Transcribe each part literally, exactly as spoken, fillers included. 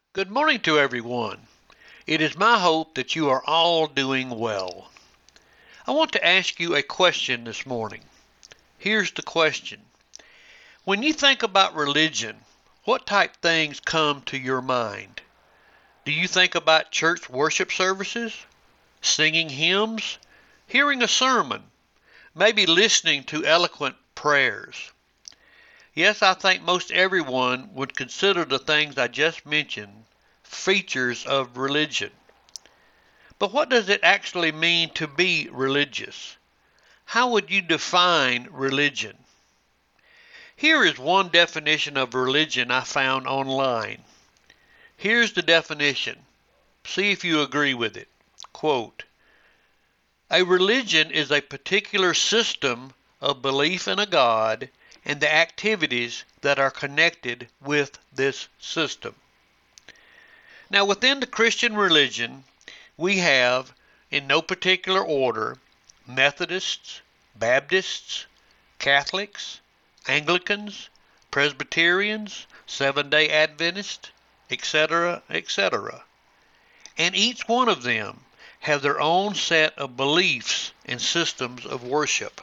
Good morning to everyone. It is my hope that you are all doing well. I want to ask you a question this morning. Here's the question. When you think about religion, what type things come to your mind? Do you think about church worship services, singing hymns, hearing a sermon, maybe listening to eloquent prayers? Yes, I think most everyone would consider the things I just mentioned features of religion. But what does it actually mean to be religious? How would you define religion? Here is one definition of religion I found online. Here's the definition. See if you agree with it. Quote, a religion is a particular system of belief in a God and the activities that are connected with this system. Now, within the Christian religion, we have, in no particular order, Methodists, Baptists, Catholics, Anglicans, Presbyterians, Seventh-day Adventists, et cetera, et cetera. And each one of them have their own set of beliefs and systems of worship.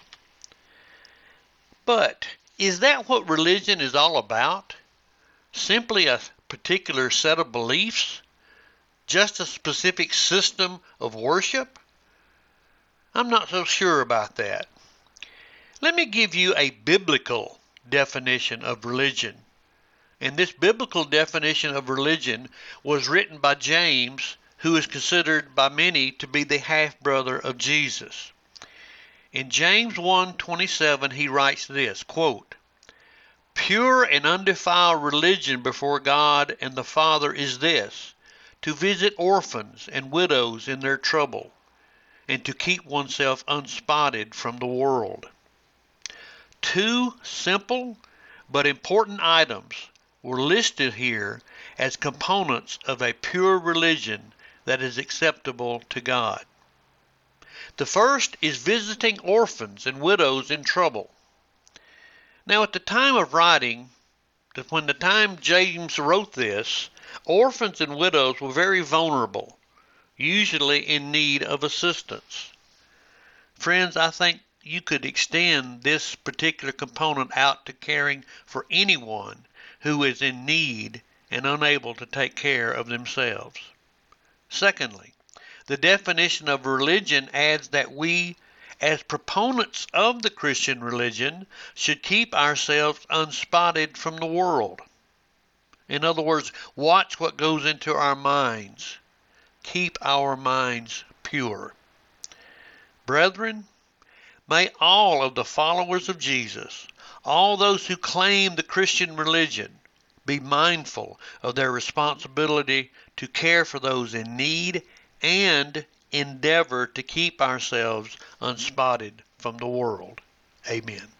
But is that what religion is all about? Simply a particular set of beliefs? Just a specific system of worship? I'm not so sure about that. Let me give you a biblical definition of religion. And this biblical definition of religion was written by James, who is considered by many to be the half-brother of Jesus. In James one twenty-seven, he writes this, quote, pure and undefiled religion before God and the Father is this, to visit orphans and widows in their trouble, and to keep oneself unspotted from the world. Two simple but important items were listed here as components of a pure religion that is acceptable to God. The first is visiting orphans and widows in trouble. Now, at the time of writing, when the time James wrote this, orphans and widows were very vulnerable, usually in need of assistance. Friends, I think you could extend this particular component out to caring for anyone who is in need and unable to take care of themselves. Secondly, the definition of religion adds that we, as proponents of the Christian religion, should keep ourselves unspotted from the world. In other words, watch what goes into our minds. Keep our minds pure. Brethren, may all of the followers of Jesus, all those who claim the Christian religion, be mindful of their responsibility to care for those in need and endeavor to keep ourselves unspotted from the world. Amen.